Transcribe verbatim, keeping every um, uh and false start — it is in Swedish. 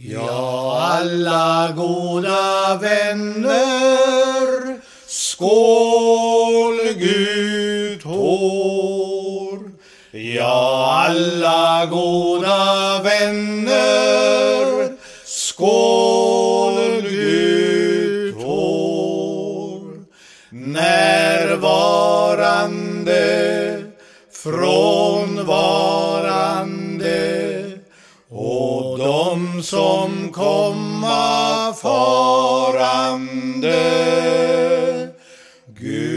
Ja, alla goda vänner, skål Gud tår. Ja, alla goda vänner, skål Gud tår. Närvarande, frånvarande, och de som komma farande. Gud